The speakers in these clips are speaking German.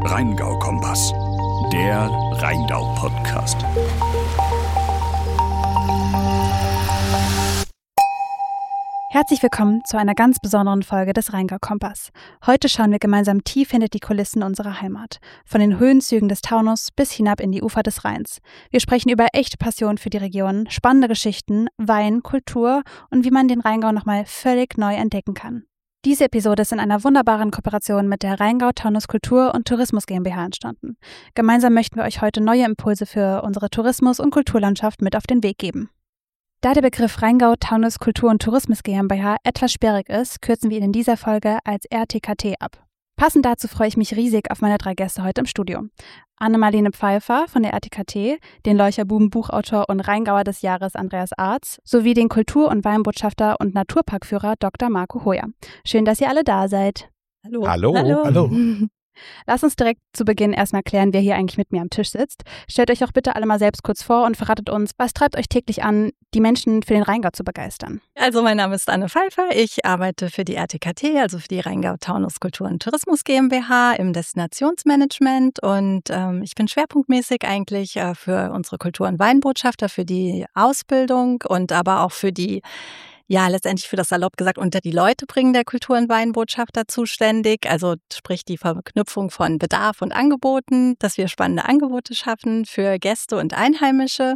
Rheingau-Kompass, der Rheingau-Podcast. Herzlich willkommen zu einer ganz besonderen Folge des Rheingau-Kompass. Heute schauen wir gemeinsam tief hinter die Kulissen unserer Heimat. Von den Höhenzügen des Taunus bis hinab in die Ufer des Rheins. Wir sprechen über echte Passion für die Region, spannende Geschichten, Wein, Kultur und wie man den Rheingau nochmal völlig neu entdecken kann. Diese Episode ist in einer wunderbaren Kooperation mit der Rheingau-Taunus Kultur- und Tourismus GmbH entstanden. Gemeinsam möchten wir euch heute neue Impulse für unsere Tourismus- und Kulturlandschaft mit auf den Weg geben. Da der Begriff Rheingau-Taunus Kultur- und Tourismus GmbH etwas sperrig ist, kürzen wir ihn in dieser Folge als RTKT ab. Passend dazu freue ich mich riesig auf meine 3 Gäste heute im Studio. Anne-Marlene Pfeiffer von der RTKT, den Leucherbuben-Buchautor und Rheingauer des Jahres Andreas Arz, sowie den Kultur- und Weinbotschafter und Naturparkführer Dr. Marco Hoyer. Schön, dass ihr alle da seid. Hallo. Hallo. Lass uns direkt zu Beginn erstmal klären, wer hier eigentlich mit mir am Tisch sitzt. Stellt euch auch bitte alle mal selbst kurz vor und verratet uns, was treibt euch täglich an, die Menschen für den Rheingau zu begeistern? Also mein Name ist Anne Pfeiffer, ich arbeite für die RTKT, also für die Rheingau-Taunus Kultur- und Tourismus GmbH im Destinationsmanagement und ich bin schwerpunktmäßig eigentlich für unsere Kultur- und Weinbotschafter, für die Ausbildung und aber auch für die letztendlich für das salopp gesagt unter die Leute bringen der Kultur- und Weinbotschafter zuständig. Also sprich die Verknüpfung von Bedarf und Angeboten, dass wir spannende Angebote schaffen für Gäste und Einheimische.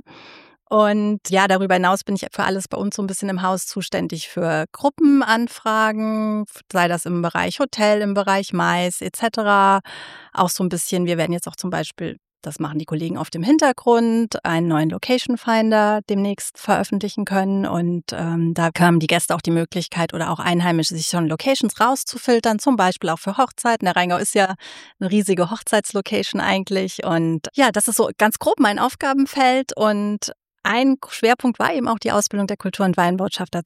Und ja, darüber hinaus bin ich für alles bei uns so ein bisschen im Haus zuständig für Gruppenanfragen, sei das im Bereich Hotel, im Bereich Mais etc. Auch so ein bisschen, wir werden jetzt auch zum Beispiel, das machen die Kollegen auf dem Hintergrund, einen neuen Location Finder demnächst veröffentlichen können. Und da haben die Gäste auch die Möglichkeit oder auch Einheimische, sich schon Locations rauszufiltern, zum Beispiel auch für Hochzeiten. Der Rheingau ist ja eine riesige Hochzeitslocation eigentlich. Und ja, das ist so ganz grob mein Aufgabenfeld. Und ein Schwerpunkt war eben auch die Ausbildung der Kultur- und Weinbotschafter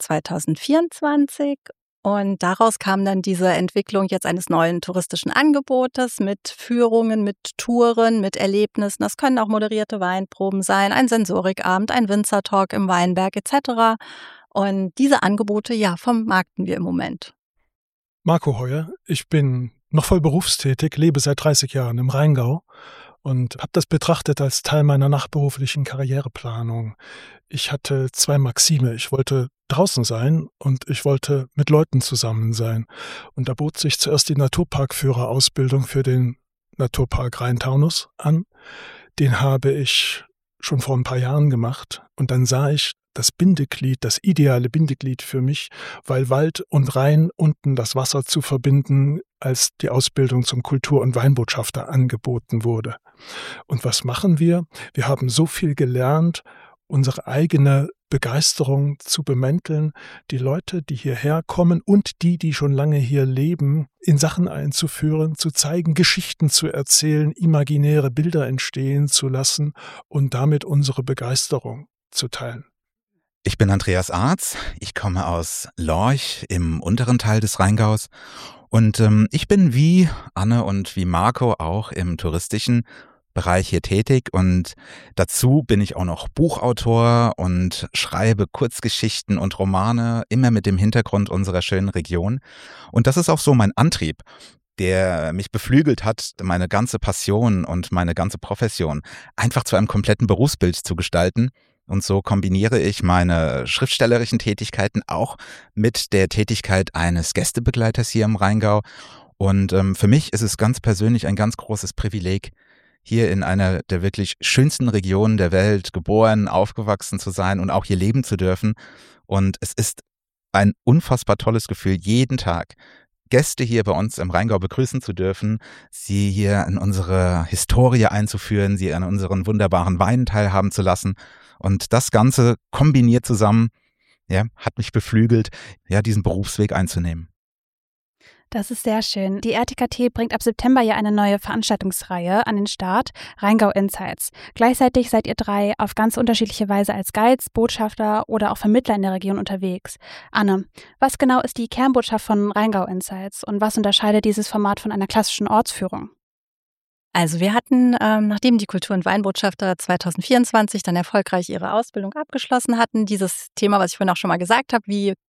2024. Und daraus kam dann diese Entwicklung jetzt eines neuen touristischen Angebotes mit Führungen, mit Touren, mit Erlebnissen. Das können auch moderierte Weinproben sein, ein Sensorikabend, ein Winzertalk im Weinberg etc. Und diese Angebote, vermarkten wir im Moment. Marco Hoyer, ich bin noch voll berufstätig, lebe seit 30 Jahren im Rheingau und habe das betrachtet als Teil meiner nachberuflichen Karriereplanung. Ich hatte 2 Maxime. Ich wollte draußen sein und ich wollte mit Leuten zusammen sein. Und da bot sich zuerst die Naturparkführerausbildung für den Naturpark Rhein-Taunus an. Den habe ich schon vor ein paar Jahren gemacht. Und dann sah ich das Bindeglied, das ideale Bindeglied für mich, weil Wald und Rhein unten das Wasser zu verbinden, als die Ausbildung zum Kultur- und Weinbotschafter angeboten wurde. Und was machen wir? Wir haben so viel gelernt, unsere eigene Begeisterung zu bemänteln, die Leute, die hierher kommen und die schon lange hier leben, in Sachen einzuführen, zu zeigen, Geschichten zu erzählen, imaginäre Bilder entstehen zu lassen und damit unsere Begeisterung zu teilen. Ich bin Andreas Arz, ich komme aus Lorch im unteren Teil des Rheingaus und ich bin wie Anne und wie Marco auch im touristischen Bereich hier tätig und dazu bin ich auch noch Buchautor und schreibe Kurzgeschichten und Romane, immer mit dem Hintergrund unserer schönen Region. Und das ist auch so mein Antrieb, der mich beflügelt hat, meine ganze Passion und meine ganze Profession einfach zu einem kompletten Berufsbild zu gestalten. Und so kombiniere ich meine schriftstellerischen Tätigkeiten auch mit der Tätigkeit eines Gästebegleiters hier im Rheingau. Und für mich ist es ganz persönlich ein ganz großes Privileg, hier in einer der wirklich schönsten Regionen der Welt geboren, aufgewachsen zu sein und auch hier leben zu dürfen. Und es ist ein unfassbar tolles Gefühl, jeden Tag Gäste hier bei uns im Rheingau begrüßen zu dürfen, sie hier in unsere Historie einzuführen, sie an unseren wunderbaren Weinen teilhaben zu lassen. Und das Ganze kombiniert zusammen, hat mich beflügelt, diesen Berufsweg einzunehmen. Das ist sehr schön. Die RTKT bringt ab September ja eine neue Veranstaltungsreihe an den Start, Rheingau Insights. Gleichzeitig seid ihr 3 auf ganz unterschiedliche Weise als Guides, Botschafter oder auch Vermittler in der Region unterwegs. Anne, was genau ist die Kernbotschaft von Rheingau Insights und was unterscheidet dieses Format von einer klassischen Ortsführung? Also wir hatten, nachdem die Kultur- und Weinbotschafter 2024 dann erfolgreich ihre Ausbildung abgeschlossen hatten, dieses Thema, was ich vorhin auch schon mal gesagt habe, wie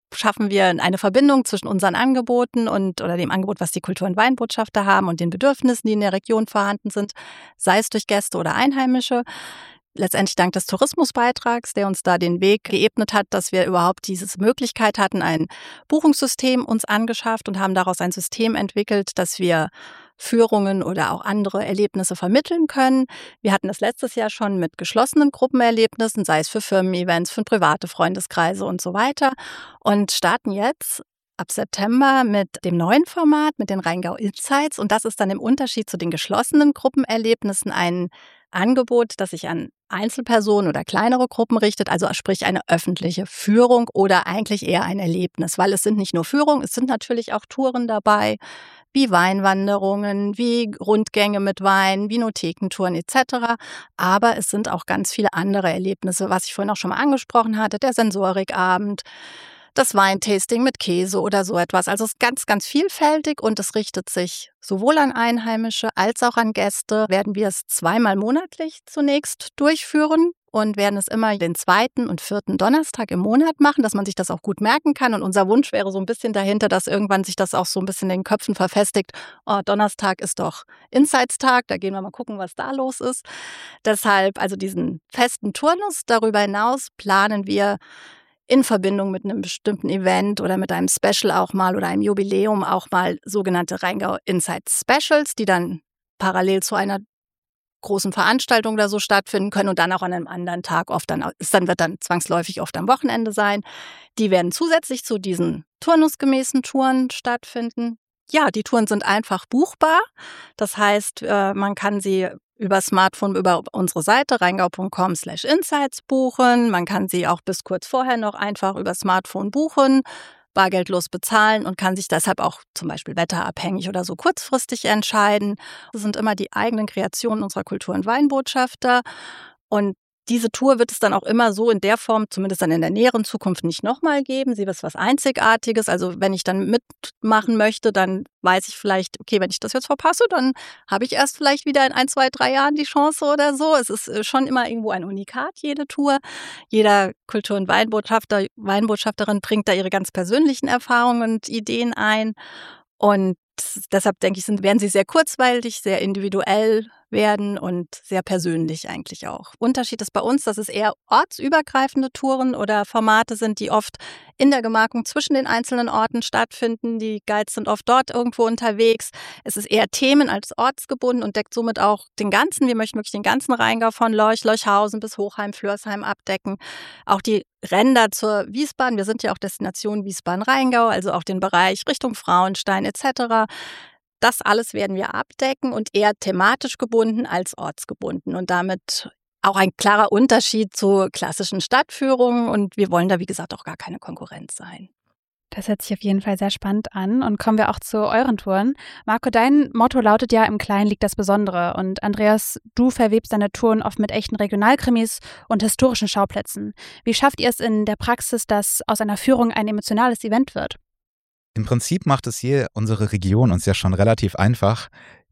schaffen wir eine Verbindung zwischen unseren Angeboten oder dem Angebot, was die Kultur- und Weinbotschafter haben und den Bedürfnissen, die in der Region vorhanden sind, sei es durch Gäste oder Einheimische. Letztendlich dank des Tourismusbeitrags, der uns da den Weg geebnet hat, dass wir überhaupt diese Möglichkeit hatten, ein Buchungssystem uns angeschafft und haben daraus ein System entwickelt, dass wir Führungen oder auch andere Erlebnisse vermitteln können. Wir hatten das letztes Jahr schon mit geschlossenen Gruppenerlebnissen, sei es für Firmen-Events, für private Freundeskreise und so weiter, und starten jetzt ab September mit dem neuen Format, mit den Rheingau Insights. Und das ist dann im Unterschied zu den geschlossenen Gruppenerlebnissen ein Angebot, das sich an Einzelpersonen oder kleinere Gruppen richtet, also sprich eine öffentliche Führung oder eigentlich eher ein Erlebnis, weil es sind nicht nur Führungen, es sind natürlich auch Touren dabei, wie Weinwanderungen, wie Rundgänge mit Wein, Vinothekentouren etc. Aber es sind auch ganz viele andere Erlebnisse, was ich vorhin auch schon mal angesprochen hatte, der Sensorikabend, das Weintasting mit Käse oder so etwas. Also es ist ganz, ganz vielfältig und es richtet sich sowohl an Einheimische als auch an Gäste. Werden wir es 2-mal monatlich zunächst durchführen und werden es immer den 2. und 4. Donnerstag im Monat machen, dass man sich das auch gut merken kann. Und unser Wunsch wäre so ein bisschen dahinter, dass irgendwann sich das auch so ein bisschen in den Köpfen verfestigt. Oh, Donnerstag ist doch Insights-Tag, da gehen wir mal gucken, was da los ist. Deshalb also diesen festen Turnus. Darüber hinaus planen wir in Verbindung mit einem bestimmten Event oder mit einem Special auch mal oder einem Jubiläum auch mal sogenannte Rheingau Insights Specials, die dann parallel zu einer großen Veranstaltung oder so stattfinden können und dann auch an einem anderen Tag wird dann zwangsläufig oft am Wochenende sein. Die werden zusätzlich zu diesen turnusgemäßen Touren stattfinden. Ja, die Touren sind einfach buchbar. Das heißt, man kann sie über Smartphone, über unsere Seite rheingau.com/insights buchen. Man kann sie auch bis kurz vorher noch einfach über Smartphone buchen, bargeldlos bezahlen und kann sich deshalb auch zum Beispiel wetterabhängig oder so kurzfristig entscheiden. Das sind immer die eigenen Kreationen unserer Kultur- und Weinbotschafter. Und diese Tour wird es dann auch immer so in der Form, zumindest dann in der näheren Zukunft, nicht nochmal geben. Sie ist was Einzigartiges. Also wenn ich dann mitmachen möchte, dann weiß ich vielleicht, okay, wenn ich das jetzt verpasse, dann habe ich erst vielleicht wieder in 1, 2, 3 Jahren die Chance oder so. Es ist schon immer irgendwo ein Unikat, jede Tour. Jeder Kultur- und Weinbotschafter, Weinbotschafterin bringt da ihre ganz persönlichen Erfahrungen und Ideen ein. Und deshalb denke ich, werden sie sehr kurzweilig, sehr individuell werden und sehr persönlich eigentlich auch. Unterschied ist bei uns, dass es eher ortsübergreifende Touren oder Formate sind, die oft in der Gemarkung zwischen den einzelnen Orten stattfinden. Die Guides sind oft dort irgendwo unterwegs. Es ist eher themen- als ortsgebunden und deckt somit auch wir möchten wirklich den ganzen Rheingau von Leuchhausen bis Hochheim, Flörsheim abdecken. Auch die Ränder zur Wiesbaden. Wir sind ja auch Destination Wiesbaden-Rheingau, also auch den Bereich Richtung Frauenstein etc. Das alles werden wir abdecken und eher thematisch gebunden als ortsgebunden und damit auch ein klarer Unterschied zu klassischen Stadtführungen und wir wollen da, wie gesagt, auch gar keine Konkurrenz sein. Das hört sich auf jeden Fall sehr spannend an und kommen wir auch zu euren Touren. Marco, dein Motto lautet ja, im Kleinen liegt das Besondere und Andreas, du verwebst deine Touren oft mit echten Regionalkrimis und historischen Schauplätzen. Wie schafft ihr es in der Praxis, dass aus einer Führung ein emotionales Event wird? Im Prinzip macht es hier unsere Region uns ja schon relativ einfach,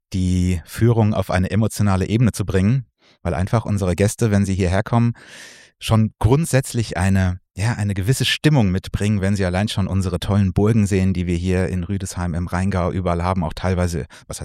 die Führung auf eine emotionale Ebene zu bringen, weil einfach unsere Gäste, wenn sie hierher kommen, schon grundsätzlich eine gewisse Stimmung mitbringen, wenn sie allein schon unsere tollen Burgen sehen, die wir hier in Rüdesheim im Rheingau überall haben, auch teilweise,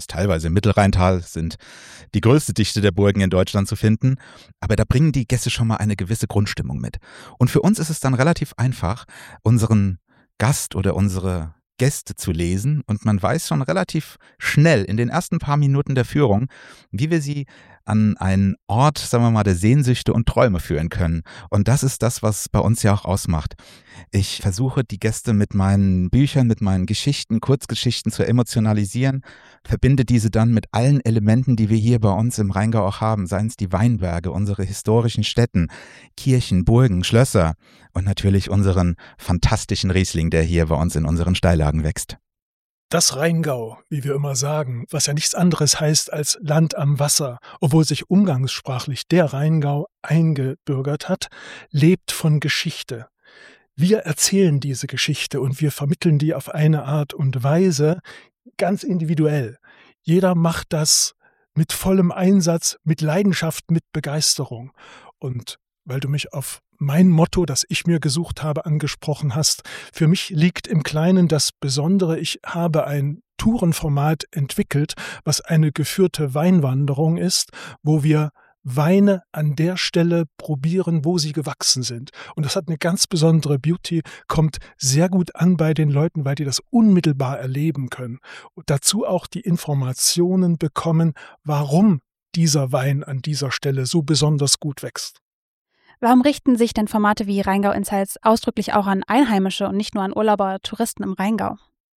im Mittelrheintal sind die größte Dichte der Burgen in Deutschland zu finden, aber da bringen die Gäste schon mal eine gewisse Grundstimmung mit. Und für uns ist es dann relativ einfach, unseren Gast oder unsere Gäste zu lesen und man weiß schon relativ schnell in den ersten paar Minuten der Führung, wie wir sie an einen Ort, sagen wir mal, der Sehnsüchte und Träume führen können. Und das ist das, was bei uns ja auch ausmacht. Ich versuche, die Gäste mit meinen Büchern, mit meinen Geschichten, Kurzgeschichten zu emotionalisieren, verbinde diese dann mit allen Elementen, die wir hier bei uns im Rheingau auch haben, seien es die Weinberge, unsere historischen Stätten, Kirchen, Burgen, Schlösser und natürlich unseren fantastischen Riesling, der hier bei uns in unseren Steillagen wächst. Das Rheingau, wie wir immer sagen, was ja nichts anderes heißt als Land am Wasser, obwohl sich umgangssprachlich der Rheingau eingebürgert hat, lebt von Geschichte. Wir erzählen diese Geschichte und wir vermitteln die auf eine Art und Weise ganz individuell. Jeder macht das mit vollem Einsatz, mit Leidenschaft, mit Begeisterung. Und weil du mich auf mein Motto, das ich mir gesucht habe, angesprochen hast. Für mich liegt im Kleinen das Besondere. Ich habe ein Tourenformat entwickelt, was eine geführte Weinwanderung ist, wo wir Weine an der Stelle probieren, wo sie gewachsen sind. Und das hat eine ganz besondere Beauty, kommt sehr gut an bei den Leuten, weil die das unmittelbar erleben können. Und dazu auch die Informationen bekommen, warum dieser Wein an dieser Stelle so besonders gut wächst. Warum richten sich denn Formate wie Rheingau Insights ausdrücklich auch an Einheimische und nicht nur an Urlauber, Touristen im Rheingau?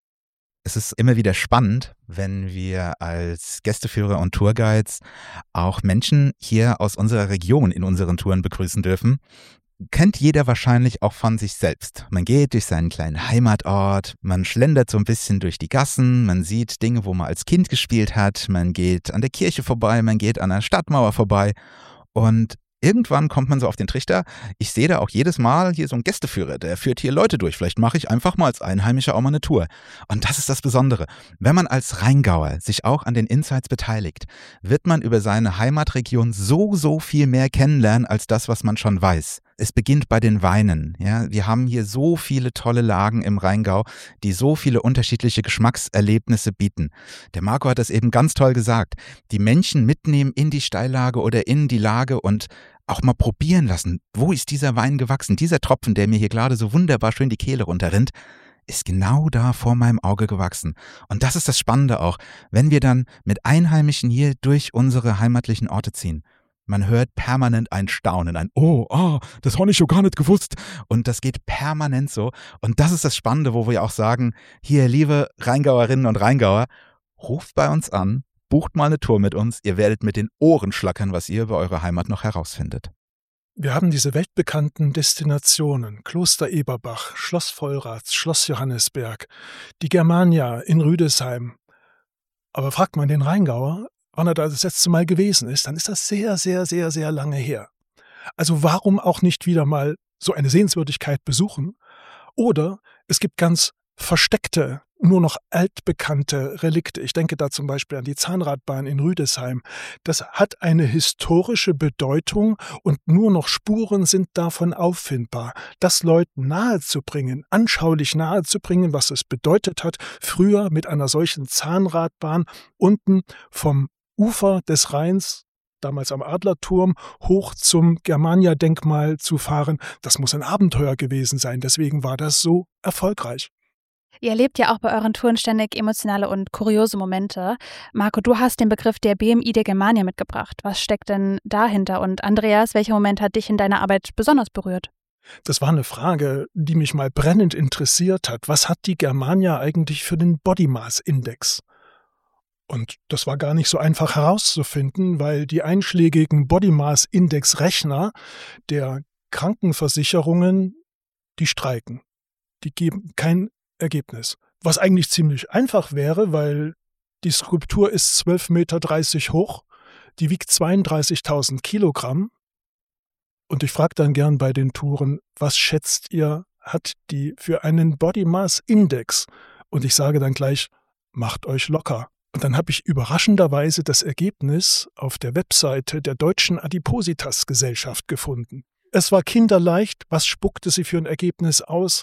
Es ist immer wieder spannend, wenn wir als Gästeführer und Tourguides auch Menschen hier aus unserer Region in unseren Touren begrüßen dürfen. Kennt jeder wahrscheinlich auch von sich selbst. Man geht durch seinen kleinen Heimatort, man schlendert so ein bisschen durch die Gassen, man sieht Dinge, wo man als Kind gespielt hat, man geht an der Kirche vorbei, man geht an der Stadtmauer vorbei und irgendwann kommt man so auf den Trichter, ich sehe da auch jedes Mal hier so einen Gästeführer, der führt hier Leute durch. Vielleicht mache ich einfach mal als Einheimischer auch mal eine Tour. Und das ist das Besondere. Wenn man als Rheingauer sich auch an den Insights beteiligt, wird man über seine Heimatregion so viel mehr kennenlernen als das, was man schon weiß. Es beginnt bei den Weinen. Ja? Wir haben hier so viele tolle Lagen im Rheingau, die so viele unterschiedliche Geschmackserlebnisse bieten. Der Marco hat das eben ganz toll gesagt. Die Menschen mitnehmen in die Steillage oder in die Lage und auch mal probieren lassen. Wo ist dieser Wein gewachsen? Dieser Tropfen, der mir hier gerade so wunderbar schön die Kehle runterrinnt, ist genau da vor meinem Auge gewachsen. Und das ist das Spannende auch, wenn wir dann mit Einheimischen hier durch unsere heimatlichen Orte ziehen. Man hört permanent ein Staunen, ein das habe ich schon gar nicht gewusst. Und das geht permanent so. Und das ist das Spannende, wo wir auch sagen, hier, liebe Rheingauerinnen und Rheingauer, ruft bei uns an, bucht mal eine Tour mit uns, ihr werdet mit den Ohren schlackern, was ihr über eure Heimat noch herausfindet. Wir haben diese weltbekannten Destinationen, Kloster Eberbach, Schloss Vollrath, Schloss Johannisberg, die Germania in Rüdesheim. Aber fragt man den Rheingauer, wann er da das letzte Mal gewesen ist, dann ist das sehr lange her. Also warum auch nicht wieder mal so eine Sehenswürdigkeit besuchen? Oder es gibt ganz versteckte, nur noch altbekannte Relikte. Ich denke da zum Beispiel an die Zahnradbahn in Rüdesheim. Das hat eine historische Bedeutung und nur noch Spuren sind davon auffindbar. Das Leuten nahezubringen, anschaulich nahezubringen, was es bedeutet hat, früher mit einer solchen Zahnradbahn unten vom Ufer des Rheins, damals am Adlerturm, hoch zum Germania-Denkmal zu fahren, das muss ein Abenteuer gewesen sein. Deswegen war das so erfolgreich. Ihr erlebt ja auch bei euren Touren ständig emotionale und kuriose Momente. Marco, du hast den Begriff der BMI der Germania mitgebracht. Was steckt denn dahinter? Und Andreas, welcher Moment hat dich in deiner Arbeit besonders berührt? Das war eine Frage, die mich mal brennend interessiert hat. Was hat die Germania eigentlich für den Body Mass Index? Und das war gar nicht so einfach herauszufinden, weil die einschlägigen Body Mass Index Rechner der Krankenversicherungen, die streiken. Die geben kein Ergebnis. Was eigentlich ziemlich einfach wäre, weil die Skulptur ist 12,30 Meter hoch, die wiegt 32.000 Kilogramm. Und ich frage dann gern bei den Touren, was schätzt ihr, hat die für einen Body Mass Index? Und ich sage dann gleich, macht euch locker. Und dann habe ich überraschenderweise das Ergebnis auf der Webseite der Deutschen Adipositas-Gesellschaft gefunden. Es war kinderleicht. Was spuckte sie für ein Ergebnis aus?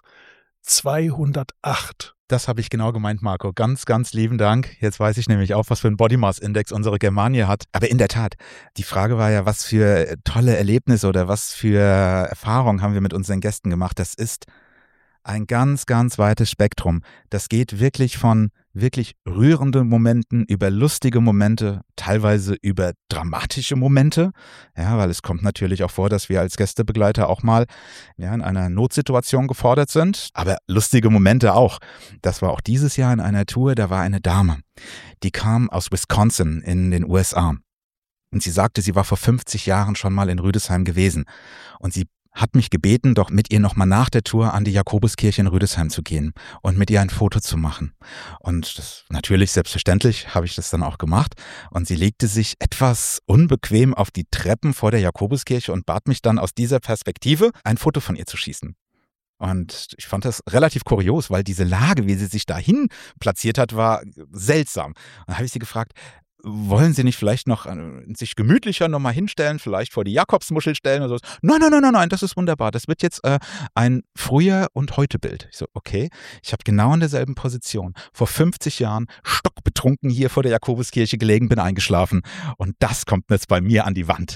208. Das habe ich genau gemeint, Marco. Ganz lieben Dank. Jetzt weiß ich nämlich auch, was für einen Body Mass Index unsere Germania hat. Aber in der Tat, die Frage war ja, was für tolle Erlebnisse oder was für Erfahrungen haben wir mit unseren Gästen gemacht. Das ist ein ganz weites Spektrum. Das geht wirklich von wirklich rührenden Momenten über lustige Momente, teilweise über dramatische Momente. Ja, weil es kommt natürlich auch vor, dass wir als Gästebegleiter auch mal in einer Notsituation gefordert sind. Aber lustige Momente auch. Das war auch dieses Jahr in einer Tour, da war eine Dame, die kam aus Wisconsin in den USA. Und sie sagte, sie war vor 50 Jahren schon mal in Rüdesheim gewesen. Und sie hat mich gebeten, doch mit ihr nochmal nach der Tour an die Jakobuskirche in Rüdesheim zu gehen und mit ihr ein Foto zu machen. Und das, natürlich, selbstverständlich, habe ich das dann auch gemacht. Und sie legte sich etwas unbequem auf die Treppen vor der Jakobuskirche und bat mich dann aus dieser Perspektive, ein Foto von ihr zu schießen. Und ich fand das relativ kurios, weil diese Lage, wie sie sich dahin platziert hat, war seltsam. Und dann habe ich sie gefragt, wollen Sie nicht vielleicht noch sich gemütlicher nochmal hinstellen, vielleicht vor die Jakobsmuschel stellen oder so? Nein, das ist wunderbar. Das wird jetzt ein Früher- und Heute-Bild. Ich so, okay, ich habe genau in derselben Position vor 50 Jahren stockbetrunken hier vor der Jakobuskirche gelegen, bin eingeschlafen und das kommt jetzt bei mir an die Wand.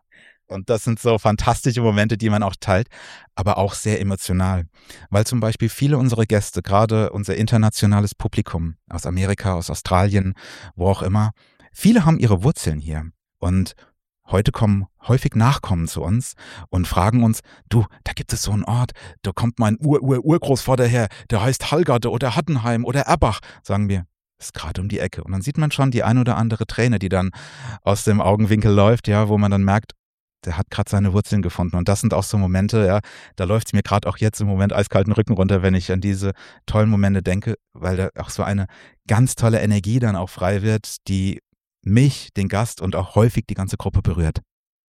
Und das sind so fantastische Momente, die man auch teilt, aber auch sehr emotional. Weil zum Beispiel viele unserer Gäste, gerade unser internationales Publikum aus Amerika, aus Australien, wo auch immer, viele haben ihre Wurzeln hier. Und heute kommen häufig Nachkommen zu uns und fragen uns, du, da gibt es so einen Ort, da kommt mein Urgroßvater her, der heißt Hallgarde oder Hattenheim oder Erbach, sagen wir. Ist gerade um die Ecke. Und dann sieht man schon die ein oder andere Träne, die dann aus dem Augenwinkel läuft, ja, wo man dann merkt, der hat gerade seine Wurzeln gefunden. Und das sind auch so Momente, ja, da läuft es mir gerade auch jetzt im Moment eiskalten Rücken runter, wenn ich an diese tollen Momente denke, weil da auch so eine ganz tolle Energie dann auch frei wird, die mich, den Gast und auch häufig die ganze Gruppe berührt.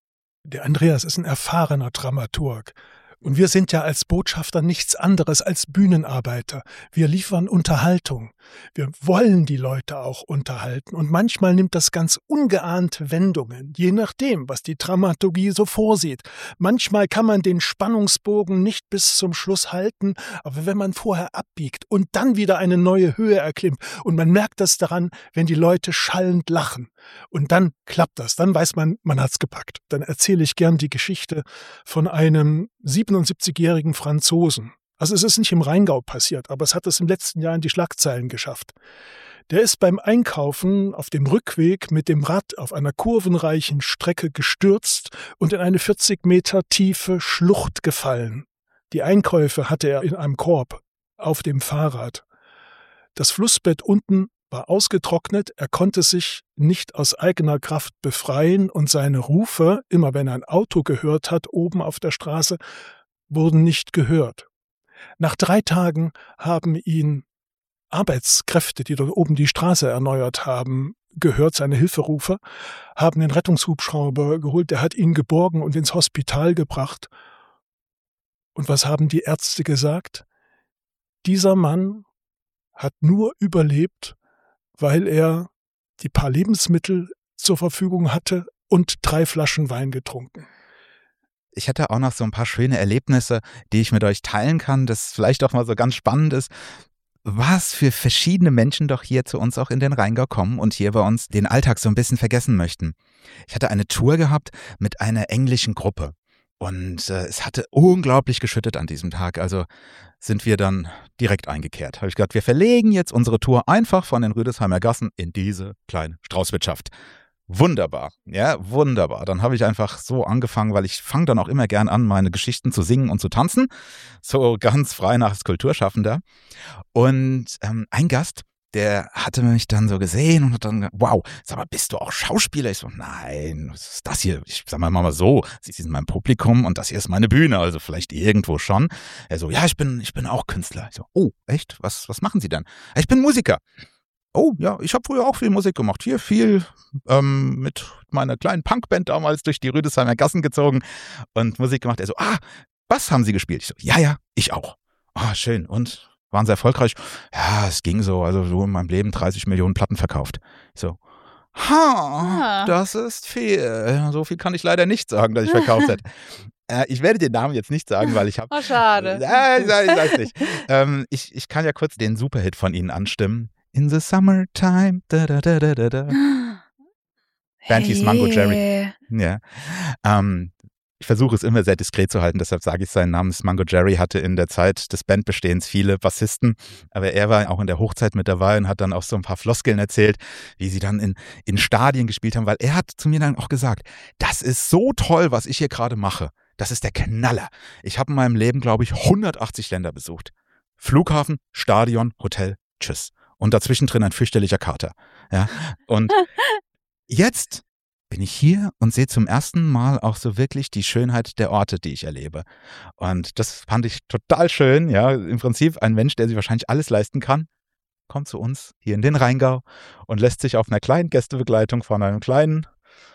Der Andreas ist ein erfahrener Dramaturg. Und wir sind ja als Botschafter nichts anderes als Bühnenarbeiter. Wir liefern Unterhaltung. Wir wollen die Leute auch unterhalten. Und manchmal nimmt das ganz ungeahnte Wendungen, je nachdem, was die Dramaturgie so vorsieht. Manchmal kann man den Spannungsbogen nicht bis zum Schluss halten, aber wenn man vorher abbiegt und dann wieder eine neue Höhe erklimmt und man merkt das daran, wenn die Leute schallend lachen und dann klappt das, dann weiß man, man hat's gepackt. Dann erzähle ich gern die Geschichte von einem 77-jährigen Franzosen. Also es ist nicht im Rheingau passiert, aber es hat es im letzten Jahr in die Schlagzeilen geschafft. Der ist beim Einkaufen auf dem Rückweg mit dem Rad auf einer kurvenreichen Strecke gestürzt und in eine 40 Meter tiefe Schlucht gefallen. Die Einkäufe hatte er in einem Korb auf dem Fahrrad. Das Flussbett unten war ausgetrocknet, er konnte sich nicht aus eigener Kraft befreien und seine Rufe, immer wenn er ein Auto gehört hat, oben auf der Straße, wurden nicht gehört. Nach 3 Tagen haben ihn Arbeitskräfte, die dort oben die Straße erneuert haben, gehört, seine Hilferufe, haben den Rettungshubschrauber geholt, der hat ihn geborgen und ins Hospital gebracht. Und was haben die Ärzte gesagt? Dieser Mann hat nur überlebt, weil er die paar Lebensmittel zur Verfügung hatte und 3 Flaschen Wein getrunken. Ich hatte auch noch so ein paar schöne Erlebnisse, die ich mit euch teilen kann, das vielleicht auch mal so ganz spannend ist, was für verschiedene Menschen doch hier zu uns auch in den Rheingau kommen und hier bei uns den Alltag so ein bisschen vergessen möchten. Ich hatte eine Tour gehabt mit einer englischen Gruppe und es hatte unglaublich geschüttet an diesem Tag, also sind wir dann direkt eingekehrt. Habe ich gedacht, wir verlegen jetzt unsere Tour einfach von den Rüdesheimer Gassen in diese kleine Straußwirtschaft. Wunderbar, ja, wunderbar. Dann habe ich einfach so angefangen, weil ich fange dann auch immer gern an, meine Geschichten zu singen und zu tanzen, so ganz frei nach Kulturschaffender. Und ein Gast, der hatte mich dann so gesehen und hat dann gesagt, wow, sag mal, bist du auch Schauspieler? Ich so, nein, was ist das hier? Ich sag mal so, Sie sind mein Publikum und das hier ist meine Bühne, also vielleicht irgendwo schon. Er so, ja, ich bin auch Künstler. Ich so, oh, echt? Was machen Sie denn? Ich bin Musiker. Oh, ja, ich habe früher auch viel Musik gemacht. Hier viel mit meiner kleinen Punkband damals durch die Rüdesheimer Gassen gezogen und Musik gemacht. Er so, was haben Sie gespielt? Ich so, ja, ich auch. Schön. Und waren Sie erfolgreich? Ja, es ging so. Also so in meinem Leben 30 Millionen Platten verkauft. Ich so, das ist viel. So viel kann ich leider nicht sagen, dass ich verkauft hätte. Ich werde den Namen jetzt nicht sagen, weil ich habe... schade. Ich sag's nicht. Ich kann ja kurz den Superhit von Ihnen anstimmen. In the summertime, da. Band hieß Mango Jerry. Ja. Ich versuche es immer sehr diskret zu halten, deshalb sage ich seinen Namen. Mango Jerry hatte in der Zeit des Bandbestehens viele Bassisten, aber er war auch in der Hochzeit mit dabei und hat dann auch so ein paar Floskeln erzählt, wie sie dann in Stadien gespielt haben, weil er hat zu mir dann auch gesagt, das ist so toll, was ich hier gerade mache. Das ist der Knaller. Ich habe in meinem Leben, glaube ich, 180 Länder besucht. Flughafen, Stadion, Hotel, tschüss. Und dazwischen drin ein fürchterlicher Kater. Ja. Und jetzt bin ich hier und sehe zum ersten Mal auch so wirklich die Schönheit der Orte, die ich erlebe. Und das fand ich total schön. Ja, im Prinzip ein Mensch, der sich wahrscheinlich alles leisten kann, kommt zu uns hier in den Rheingau und lässt sich auf einer kleinen Gästebegleitung von einem kleinen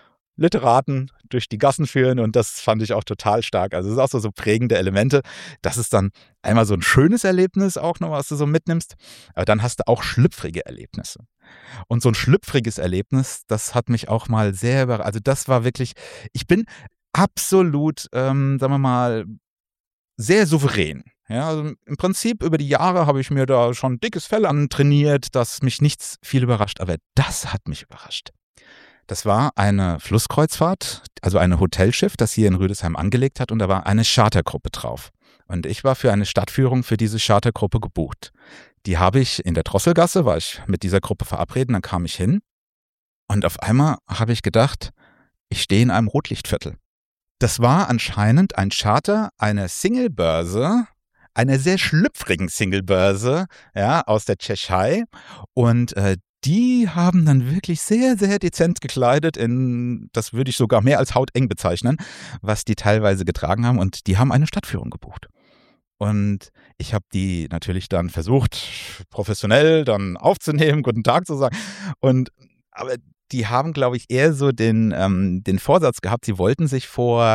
Literaten durch die Gassen führen und das fand ich auch total stark. Also es ist auch so prägende Elemente. Das ist dann einmal so ein schönes Erlebnis auch noch, was du so mitnimmst, aber dann hast du auch schlüpfrige Erlebnisse. Und so ein schlüpfriges Erlebnis, das hat mich auch mal sehr, also das war wirklich, ich bin absolut, sagen wir mal, sehr souverän. Ja, also im Prinzip über die Jahre habe ich mir da schon dickes Fell antrainiert, dass mich nichts viel überrascht. Aber das hat mich überrascht. Das war eine Flusskreuzfahrt, also ein Hotelschiff, das hier in Rüdesheim angelegt hat und da war eine Chartergruppe drauf. Und ich war für eine Stadtführung für diese Chartergruppe gebucht. Die habe ich in der Drosselgasse, war ich mit dieser Gruppe verabredet, dann kam ich hin und auf einmal habe ich gedacht, ich stehe in einem Rotlichtviertel. Das war anscheinend ein Charter einer Singlebörse, einer sehr schlüpfrigen Singlebörse, ja, aus der Tschechei und die haben dann wirklich sehr, sehr dezent gekleidet das würde ich sogar mehr als hauteng bezeichnen, was die teilweise getragen haben und die haben eine Stadtführung gebucht. Und ich habe die natürlich dann versucht, professionell dann aufzunehmen, guten Tag zu sagen. Aber die haben, glaube ich, eher so den Vorsatz gehabt, sie wollten sich vor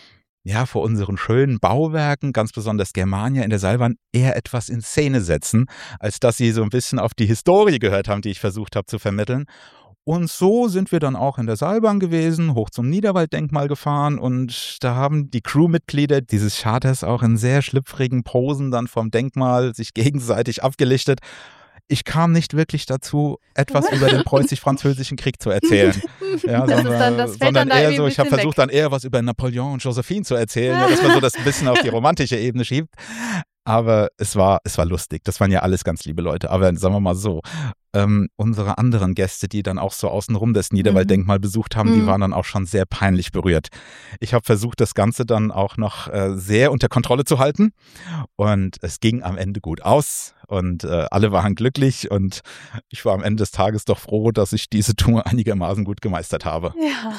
unseren schönen Bauwerken, ganz besonders Germania in der Seilbahn, eher etwas in Szene setzen, als dass sie so ein bisschen auf die Historie gehört haben, die ich versucht habe zu vermitteln. Und so sind wir dann auch in der Seilbahn gewesen, hoch zum Niederwalddenkmal gefahren und da haben die Crewmitglieder dieses Charters auch in sehr schlüpfrigen Posen dann vom Denkmal sich gegenseitig abgelichtet. Ich kam nicht wirklich dazu, etwas über den preußisch-französischen Krieg zu erzählen. Ja, sondern eher so, ich habe versucht dann eher was über Napoleon und Josephine zu erzählen, ja, dass man so das ein bisschen auf die romantische Ebene schiebt. Aber es war lustig. Das waren ja alles ganz liebe Leute. Aber sagen wir mal so, unsere anderen Gäste, die dann auch so außenrum das Niederwalddenkmal besucht haben, die waren dann auch schon sehr peinlich berührt. Ich habe versucht, das Ganze dann auch noch sehr unter Kontrolle zu halten. Und es ging am Ende gut aus. Und alle waren glücklich. Und ich war am Ende des Tages doch froh, dass ich diese Tour einigermaßen gut gemeistert habe. Ja.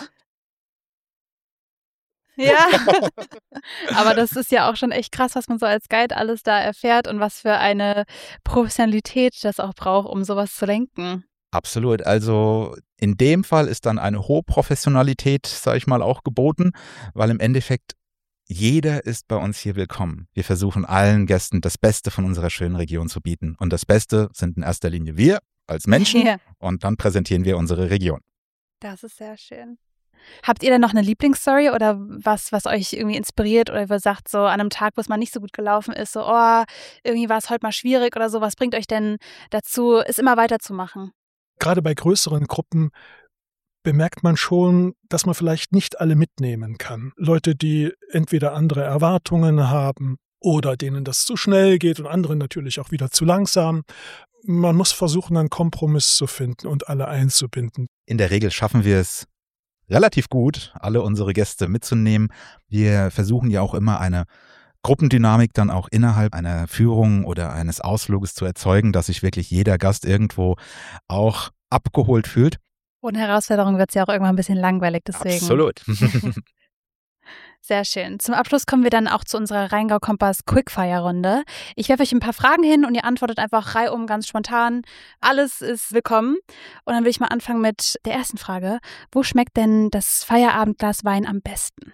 Ja, aber das ist ja auch schon echt krass, was man so als Guide alles da erfährt und was für eine Professionalität das auch braucht, um sowas zu lenken. Absolut. Also in dem Fall ist dann eine hohe Professionalität, sage ich mal, auch geboten, weil im Endeffekt jeder ist bei uns hier willkommen. Wir versuchen allen Gästen das Beste von unserer schönen Region zu bieten. Und das Beste sind in erster Linie wir als Menschen und dann präsentieren wir unsere Region. Das ist sehr schön. Habt ihr denn noch eine Lieblingsstory oder was euch irgendwie inspiriert oder ihr sagt so an einem Tag, wo es mal nicht so gut gelaufen ist, so irgendwie war es heute mal schwierig oder so, was bringt euch denn dazu, es immer weiterzumachen? Gerade bei größeren Gruppen bemerkt man schon, dass man vielleicht nicht alle mitnehmen kann. Leute, die entweder andere Erwartungen haben oder denen das zu schnell geht und anderen natürlich auch wieder zu langsam. Man muss versuchen, einen Kompromiss zu finden und alle einzubinden. In der Regel schaffen wir es relativ gut, alle unsere Gäste mitzunehmen. Wir versuchen ja auch immer eine Gruppendynamik dann auch innerhalb einer Führung oder eines Ausfluges zu erzeugen, dass sich wirklich jeder Gast irgendwo auch abgeholt fühlt. Ohne Herausforderung wird es ja auch irgendwann ein bisschen langweilig, deswegen. Absolut. Sehr schön. Zum Abschluss kommen wir dann auch zu unserer Rheingau-Kompass Quickfire-Runde. Ich werfe euch ein paar Fragen hin und ihr antwortet einfach reihum ganz spontan. Alles ist willkommen. Und dann will ich mal anfangen mit der ersten Frage. Wo schmeckt denn das Feierabendglas Wein am besten?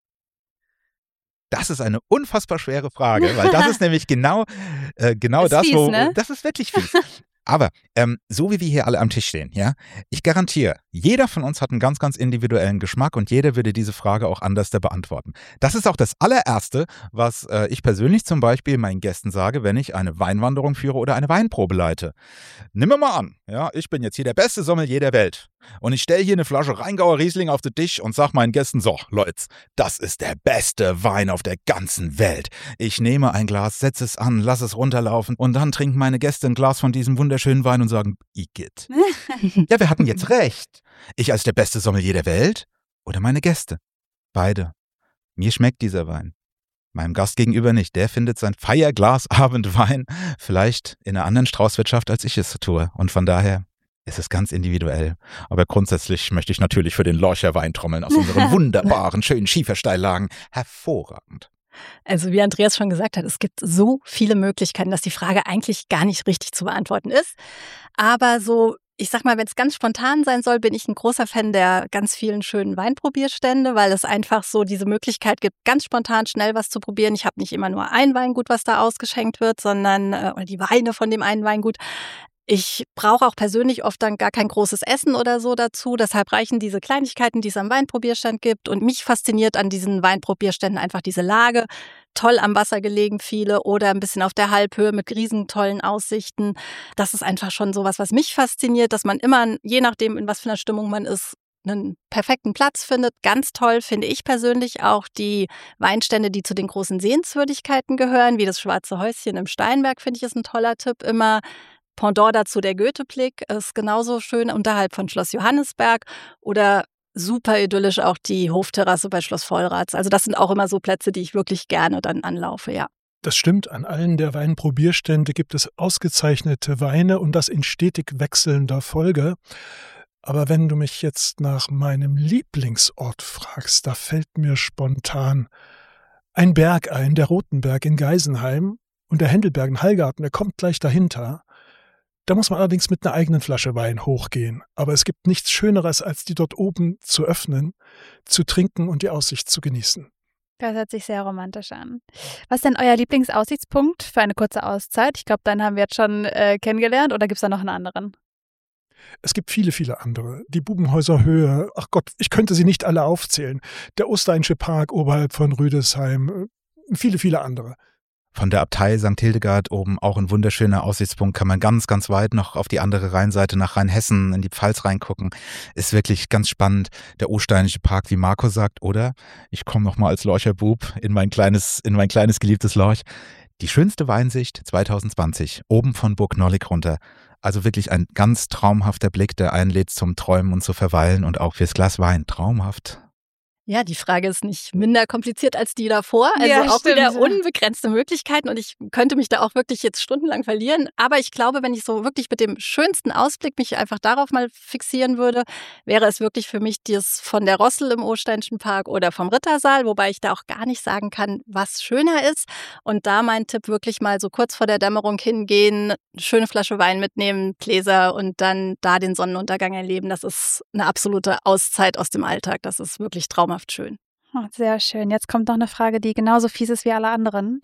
Das ist eine unfassbar schwere Frage, weil das ist nämlich genau das, fies, ne? Das ist wirklich fies. Aber so wie wir hier alle am Tisch stehen, ja, ich garantiere, jeder von uns hat einen ganz, ganz individuellen Geschmack und jeder würde diese Frage auch anders beantworten. Das ist auch das allererste, was ich persönlich zum Beispiel meinen Gästen sage, wenn ich eine Weinwanderung führe oder eine Weinprobe leite. Nimm mir mal an, ja, ich bin jetzt hier der beste Sommelier der Welt und ich stelle hier eine Flasche Rheingauer Riesling auf den Tisch und sage meinen Gästen, so, Leute, das ist der beste Wein auf der ganzen Welt. Ich nehme ein Glas, setze es an, lasse es runterlaufen und dann trinken meine Gäste ein Glas von diesem wunderschönen Wein und sagen, Igitt. Ja, wir hatten jetzt recht. Ich als der beste Sommelier der Welt oder meine Gäste? Beide. Mir schmeckt dieser Wein. Meinem Gast gegenüber nicht. Der findet sein Feierglasabendwein vielleicht in einer anderen Straußwirtschaft, als ich es tue. Und von daher ist es ganz individuell. Aber grundsätzlich möchte ich natürlich für den Lorcher Wein trommeln aus unseren wunderbaren, schönen Schiefersteillagen. Hervorragend. Also wie Andreas schon gesagt hat, es gibt so viele Möglichkeiten, dass die Frage eigentlich gar nicht richtig zu beantworten ist. Aber so Ich sag mal, wenn es ganz spontan sein soll, bin ich ein großer Fan der ganz vielen schönen Weinprobierstände, weil es einfach so diese Möglichkeit gibt, ganz spontan schnell was zu probieren. Ich habe nicht immer nur ein Weingut, was da ausgeschenkt wird, sondern oder die Weine von dem einen Weingut. Ich brauche auch persönlich oft dann gar kein großes Essen oder so dazu. Deshalb reichen diese Kleinigkeiten, die es am Weinprobierstand gibt. Und mich fasziniert an diesen Weinprobierständen einfach diese Lage. Toll am Wasser gelegen viele oder ein bisschen auf der Halbhöhe mit riesen tollen Aussichten. Das ist einfach schon sowas, was mich fasziniert, dass man immer, je nachdem, in was für einer Stimmung man ist, einen perfekten Platz findet. Ganz toll finde ich persönlich auch die Weinstände, die zu den großen Sehenswürdigkeiten gehören, wie das Schwarze Häuschen im Steinberg, finde ich, ist ein toller Tipp immer. Pendant dazu der Goetheblick ist genauso schön unterhalb von Schloss Johannisberg oder super idyllisch auch die Hofterrasse bei Schloss Vollraths. Also das sind auch immer so Plätze, die ich wirklich gerne dann anlaufe, ja. Das stimmt, an allen der Weinprobierstände gibt es ausgezeichnete Weine und das in stetig wechselnder Folge. Aber wenn du mich jetzt nach meinem Lieblingsort fragst, da fällt mir spontan ein Berg ein, der Rotenberg in Geisenheim und der Händelberg in Hallgarten, der kommt gleich dahinter. Da muss man allerdings mit einer eigenen Flasche Wein hochgehen. Aber es gibt nichts Schöneres, als die dort oben zu öffnen, zu trinken und die Aussicht zu genießen. Das hört sich sehr romantisch an. Was ist denn euer Lieblingsaussichtspunkt für eine kurze Auszeit? Ich glaube, deinen haben wir jetzt schon kennengelernt. Oder gibt es da noch einen anderen? Es gibt viele, viele andere. Die Bubenhäuser Höhe, ach Gott, ich könnte sie nicht alle aufzählen. Der Osterrheinische Park oberhalb von Rüdesheim, viele, viele andere. Von der Abtei St. Hildegard oben auch ein wunderschöner Aussichtspunkt. Kann man ganz, ganz weit noch auf die andere Rheinseite nach Rheinhessen in die Pfalz reingucken. Ist wirklich ganz spannend. Der Osteinische Park, wie Marco sagt. Oder ich komme noch mal als Lorcher Bub in mein kleines geliebtes Lorch. Die schönste Weinsicht 2020. Oben von Burg Nollig runter. Also wirklich ein ganz traumhafter Blick, der einlädt zum Träumen und zu verweilen und auch fürs Glas Wein. Traumhaft. Ja, die Frage ist nicht minder kompliziert als die davor. Also Ja, auch stimmt. wieder unbegrenzte Möglichkeiten und ich könnte mich da auch wirklich jetzt stundenlang verlieren. Aber ich glaube, wenn ich so wirklich mit dem schönsten Ausblick mich einfach darauf mal fixieren würde, wäre es wirklich für mich das von der Rossel im Osteinischen Park oder vom Rittersaal, wobei ich da auch gar nicht sagen kann, was schöner ist. Und da mein Tipp wirklich mal so kurz vor der Dämmerung hingehen, eine schöne Flasche Wein mitnehmen, Gläser und dann da den Sonnenuntergang erleben. Das ist eine absolute Auszeit aus dem Alltag. Das ist wirklich traumhaft schön. Oh, sehr schön. Jetzt kommt noch eine Frage, die genauso fies ist wie alle anderen.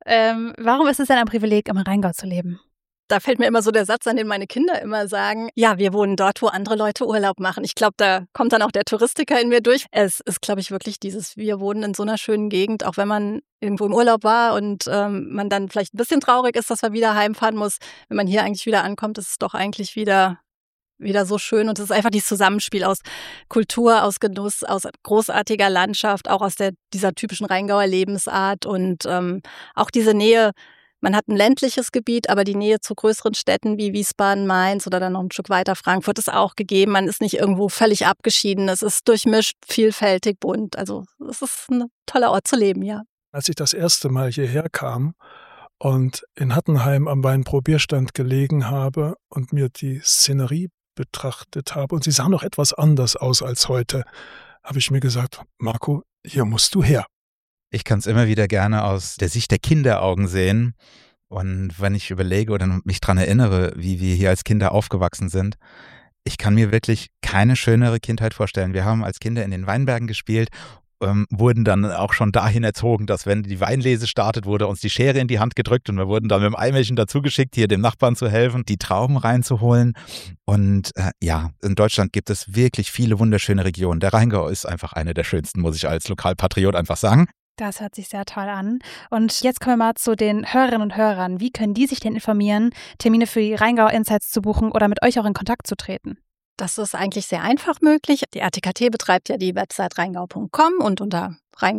Warum ist es denn ein Privileg, im Rheingau zu leben? Da fällt mir immer so der Satz an, den meine Kinder immer sagen, ja, wir wohnen dort, wo andere Leute Urlaub machen. Ich glaube, da kommt dann auch der Touristiker in mir durch. Es ist, glaube ich, wirklich wir wohnen in so einer schönen Gegend, auch wenn man irgendwo im Urlaub war und man dann vielleicht ein bisschen traurig ist, dass man wieder heimfahren muss. Wenn man hier eigentlich wieder ankommt, ist es doch eigentlich wieder so schön. Und es ist einfach dieses Zusammenspiel aus Kultur, aus Genuss, aus großartiger Landschaft, auch aus dieser typischen Rheingauer Lebensart und auch diese Nähe. Man hat ein ländliches Gebiet, aber die Nähe zu größeren Städten wie Wiesbaden, Mainz oder dann noch ein Stück weiter Frankfurt ist auch gegeben. Man ist nicht irgendwo völlig abgeschieden. Es ist durchmischt, vielfältig, bunt. Also es ist ein toller Ort zu leben, ja. Als ich das erste Mal hierher kam und in Hattenheim am Weinprobierstand gelegen habe und mir die Szenerie betrachtet habe, und sie sah noch etwas anders aus als heute, habe ich mir gesagt, Marco, hier musst du her. Ich kann es immer wieder gerne aus der Sicht der Kinderaugen sehen. Und wenn ich überlege oder mich daran erinnere, wie wir hier als Kinder aufgewachsen sind, ich kann mir wirklich keine schönere Kindheit vorstellen. Wir haben als Kinder in den Weinbergen gespielt, wurden dann auch schon dahin erzogen, dass wenn die Weinlese startet, wurde uns die Schere in die Hand gedrückt und wir wurden dann mit dem Eimerchen dazu geschickt, hier dem Nachbarn zu helfen, die Trauben reinzuholen. Und ja, in Deutschland gibt es wirklich viele wunderschöne Regionen. Der Rheingau ist einfach eine der schönsten, muss ich als Lokalpatriot einfach sagen. Das hört sich sehr toll an. Und jetzt kommen wir mal zu den Hörerinnen und Hörern. Wie können die sich denn informieren, Termine für die Rheingau Insights zu buchen oder mit euch auch in Kontakt zu treten? Das ist eigentlich sehr einfach möglich. Die RTKT betreibt ja die Website rheingau.com und unter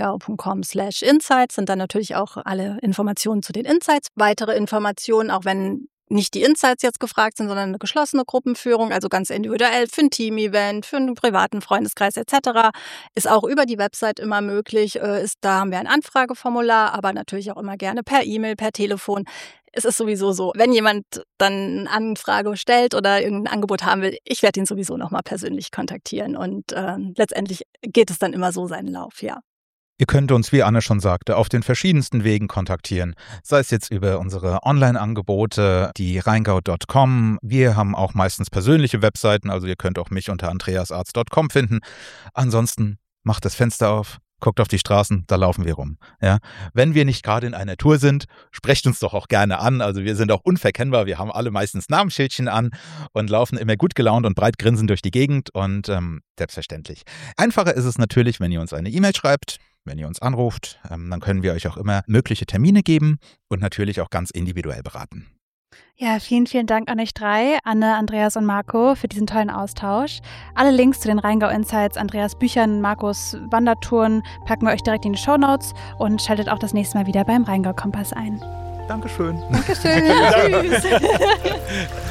rheingau.com/insights sind dann natürlich auch alle Informationen zu den Insights. Weitere Informationen, auch wenn nicht die Insights jetzt gefragt sind, sondern eine geschlossene Gruppenführung, also ganz individuell für ein Team-Event, für einen privaten Freundeskreis etc., ist auch über die Website immer möglich. Da haben wir ein Anfrageformular, aber natürlich auch immer gerne per E-Mail, per Telefon. Es ist sowieso so, wenn jemand dann eine Anfrage stellt oder irgendein Angebot haben will, ich werde ihn sowieso nochmal persönlich kontaktieren und letztendlich geht es dann immer so seinen Lauf, ja. Ihr könnt uns, wie Anne schon sagte, auf den verschiedensten Wegen kontaktieren, sei es jetzt über unsere Online-Angebote, die rheingau.com. Wir haben auch meistens persönliche Webseiten, also ihr könnt auch mich unter andreasarzt.com finden. Ansonsten macht das Fenster auf, guckt auf die Straßen, da laufen wir rum. Ja? Wenn wir nicht gerade in einer Tour sind, sprecht uns doch auch gerne an. Also wir sind auch unverkennbar, wir haben alle meistens Namensschildchen an und laufen immer gut gelaunt und breit grinsend durch die Gegend und selbstverständlich. Einfacher ist es natürlich, wenn ihr uns eine E-Mail schreibt, wenn ihr uns anruft, dann können wir euch auch immer mögliche Termine geben und natürlich auch ganz individuell beraten. Ja, vielen, vielen Dank an euch drei, Anne, Andreas und Marco, für diesen tollen Austausch. Alle Links zu den Rheingau-Insights, Andreas Büchern, Marcos Wandertouren packen wir euch direkt in die Shownotes und schaltet auch das nächste Mal wieder beim Rheingau-Kompass ein. Dankeschön. Dankeschön. Tschüss.